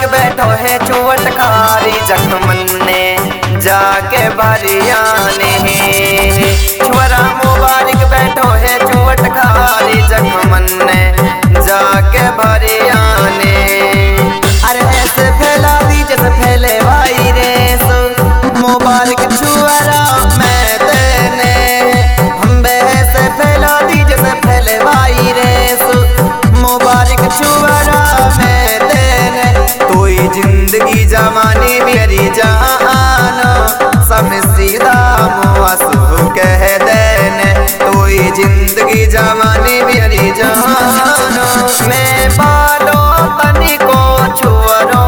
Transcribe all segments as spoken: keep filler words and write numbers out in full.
बैठो है चुवट खारी जखमन ने जाके भरियाने छुरा मुबारक बैठो है चुवट खारी जखमन ने जाके भरियाने। अरे ऐसे फैला दी जैसे फैले वायरस मुबारक छुरा मैं देने हम ऐसे फैला दी जैसे फैले वायरस मुबारक छुरा मैं देने। तो ये जिंदगी जमाने मेरी जान सब सीधा मुआसू कह देने। तो ये जिंदगी जमाने मेरी जान मैं बालों तनी को छुरो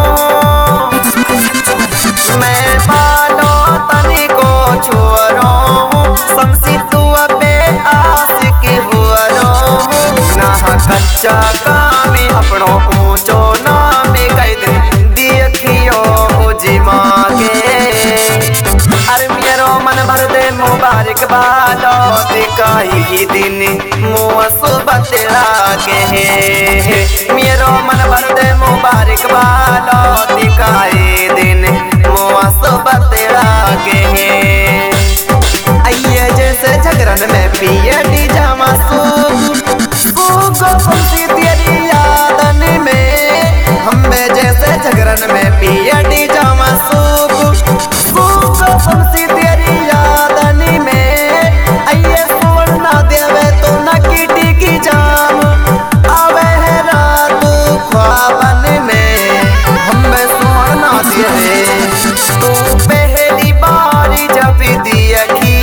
मैं बालों तनी को छुरो समसी तू पे आशिक हुआ ना कच्चा काम अपनों ऊंचो नाम कह दे देखियो जिमा के। अरे मेरो मन भर दे मुबारक बालो दिखाई ही दिन मुँह सुबह तेरा के मेरो मन भर दे मुबारक बालो दिखाई दिन मुँह सुबह तेरा के। आइए जैसे झगरन में पिए डी जामा तेरी यादन में हम जैसे झगरन में पिए डी जामा तेरी यादन में। आइए सुवर्ण देवे तो न कीटी की जाम आवे है रात ख्वाबन में हम सुवर्ण देवे तू पहली बारी जब दिया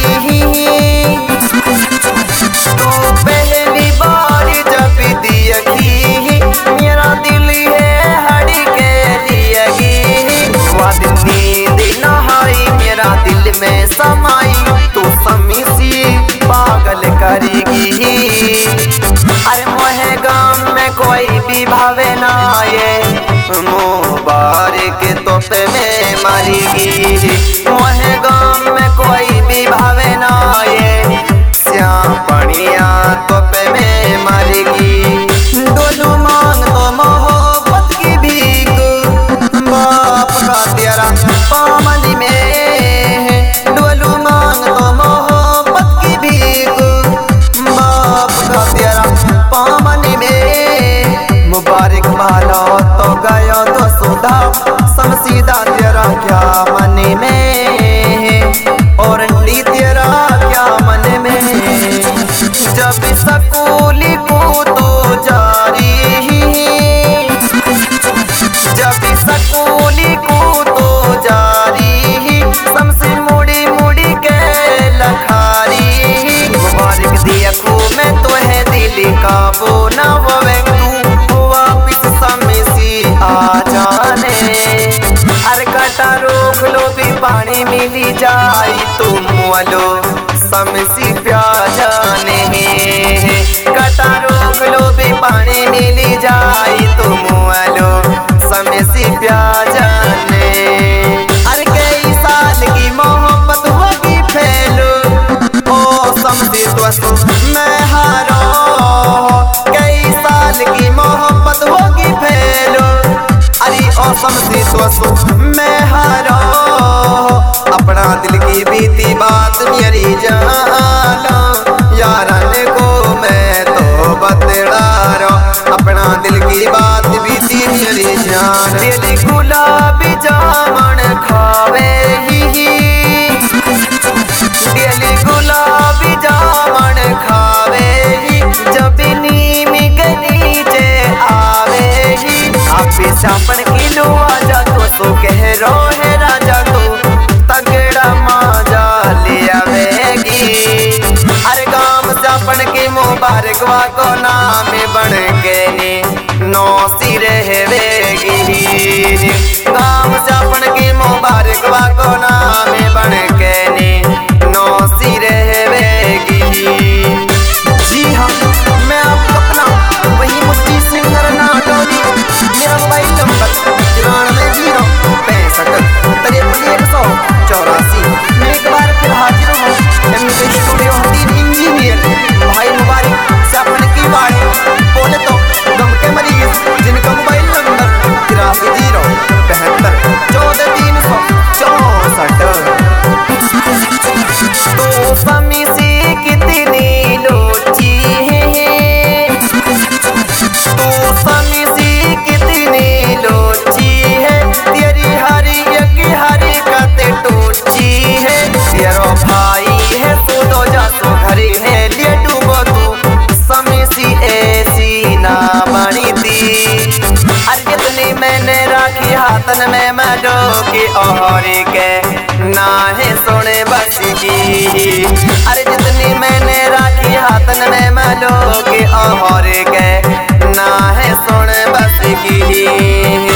तू पहली बारी जब दिया मेरा दिल है हड़ी के लिए नींद नहाई मेरा दिल में समाई तू समी सी पागल करेगी। अरे मोहे गाम में कोई भी भावे ना ये मुबारक तो पे में मरेगी मोहे गाम में कोई भी भावे ना ये श्याम पनिया तो पे में मरेगी। डोलू मांग तो मोहब्बत की भीख बाप का तेरा पामन में डोलू मांग तो मोहब्बत की भीख बाप का तेरा पामन में। मुबारक बालो तो गयो तो सुधा सब सीधा तेरा क्या मन में और अंडी तेरा क्या मन में। जब स्कूली को तो जारी जब स्कूली को तो जारी समसे मुड़ी मुड़ी के लखारी मुबारक दिया खू में तो है दिल का वो ना होवे तू वापिस समय सी आ जाने। अरे कटा रोक लो भी पानी मिली जाए तुम वालो समसी प्या जाने कटा रोक लो भी पानी मिली जाए तुम वालो समसी प्या जाने। अरे कई साल की मोहब्बत होगी फैलो ओ समसी तो मैं हारो कई साल की मोहब्बत होगी फैलो अरे ओ समसी तो मैं हारो अपना दिल की बीती बात मेरी जानो यारन को मैं तो बतला रहा अपना दिल की बात बीती मेरी जान। दिल गुलाबी जामन खावे ही दिल गुलाबी जामन खावे ही जब नीम के नीचे आवे ही आप सापन किलो आजा तो सो कह रो है राजा तो तगड़ा माजा ले आवेगी। अरे गाम सापन की मुबारक वा को नाम बन के ने नौ सिर रहेगी गाम सापन की मुबारक वा को नाम बन के ने नौ सिर रहेगी। जी हाँ मैं आपको अपना वही मुफ्ती सिंगर नाटोली मेरा मोबाइल नंबर तिरानवे जीरो पैंसठ तिरपन एक सौ चौरासी मैं एक बार फिर हाजिर हूँ स्टूडियो हदीन इंजीनियर भाई मुबारक सापन की बात बोले तो गम के मरीज जिनका मोबाइल नंबर तिरासी राखी हाथन में मडो की और के ना है सुने बस की। अरे जितनी मैंने राखी हाथन में मडो की और के ना है सुने बस की।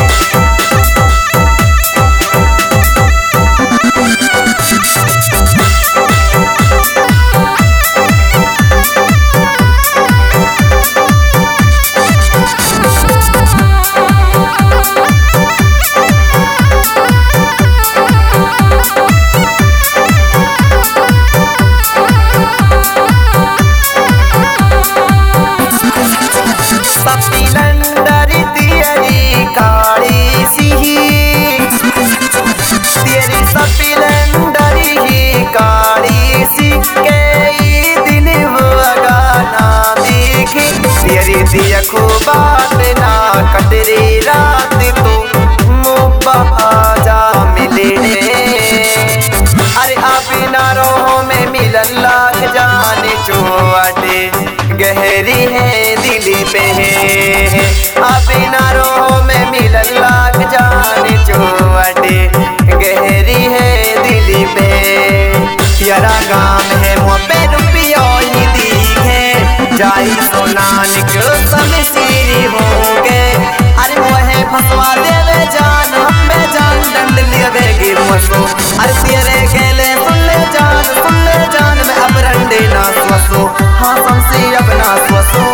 दिया खूबात ना कटरी रात तू मुब्बा आजा मिलने। अरे आप नारों में मिलन लाग जाने चोटे गहरी है दिल पे है। आप नारों में मिलन लाग जाने चोटे गहरी है दिल पे। तेरा गाम है मुँह पे रुपया ही दिखे जाई सोना निकलो सब सीरी होंगे। अरे मोहे फसवा देवे जान हमें जान दंड लिया देगी मुझको। अरे तेरे गेले सुन ले जान सुन ले जान मैं अब रंडे ना स्वसो हाँ समसी अब ना स्वसो।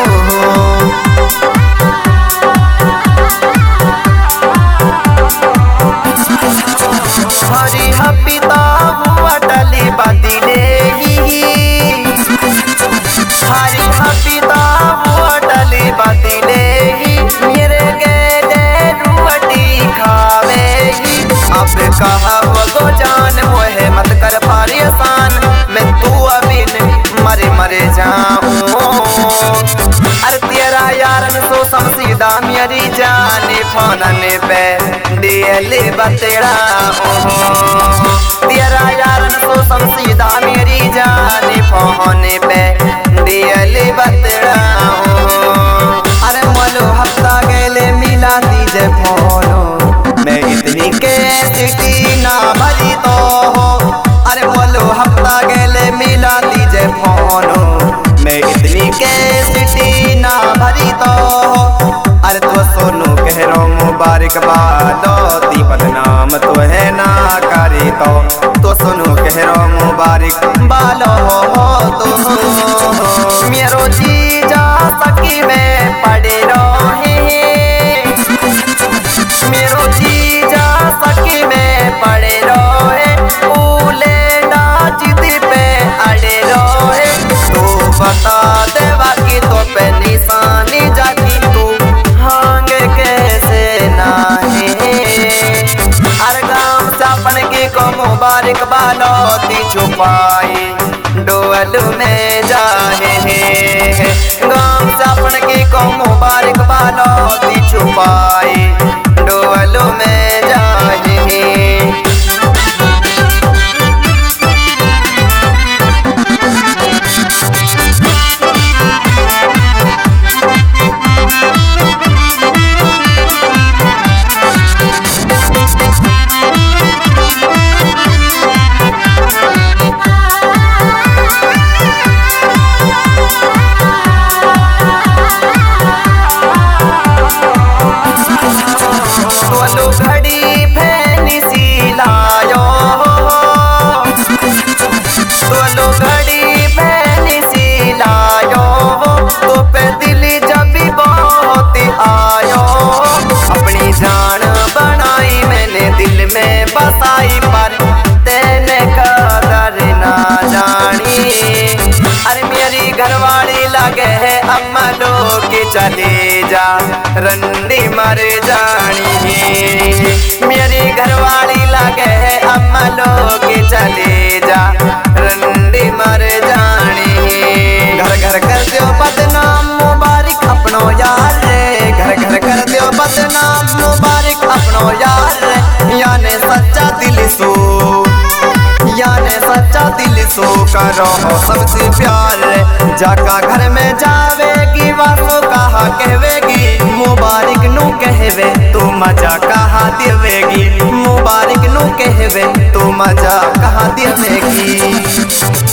हरी हपिता हुआ टली बदले ही हरी हपिता हुआ टली बदले ही मेरे गेले रुवटी खावेगी। अब कहा वो तो जान मोहे मत कर पारी आसान मैं तू अबिन मरे मरे जाऊं। अरे तेरा यारन सो समसीदा मेरी जाने फोनन पे दियले बतेड़ा तेरा यारन सो समसीदा मेरी जाने फोन पे दियले बतेड़ा। अरे मोलो हफ्ता गेले मिला दीजे फोनो मैं इतनी कैसिटी ना भरी तो हो। अरे मोलो हफ्ता गेले मिला दीजे फोनो मैं इतनी कैसिटी ना भरी तो हो। अरे तो सोनू कह रो मुबारक बादौती बदनाम तो है ना करे तो तो सोनू कह रो मुबारक बालो हो तो मेरो जी जा सकी में पड़े रहे मेरो जी जा सकी में पड़े रहे फूले नाचिद पे अड़े रहे। तो बता दे बाकी तो पे निशानी जाती तू हांगे कैसे नाहे। अरे गाँव चापन की को मुबारक बालौती छुपाई डोल में जाहे। गाँव चापन की को मुबारक बालौती छुपाई डोल में जाहे। घड़ी फैनी सी लायो तो घड़ी फैनी सी लायो तो पे दिल जब भी बहुत आयो। अपनी जान बनाई मैंने दिल में बसाई पर तेने कदर ना जानी। अरे मेरी घरवाली लगे है अम्मा लोग चले जा रंडी मर जानी। मेरी घरवाली लगे है अम्मा लोग चले जा रंडी मर जानी। घर घर कर दो बदनाम मुबारक अपनो यार रे घर घर कर दो बदनाम मुबारक अपनो यार रे। याने सच्चा दिल सो याने सच्चा दिल सो करो सबसे प्यार रे। जाका घर में जावेगी वासो कहा कहवेगी, मुबारक नू कहवे तू मजा कहा देवेगी, मुबारक नू कहवे तू मजा कहा देवेगी।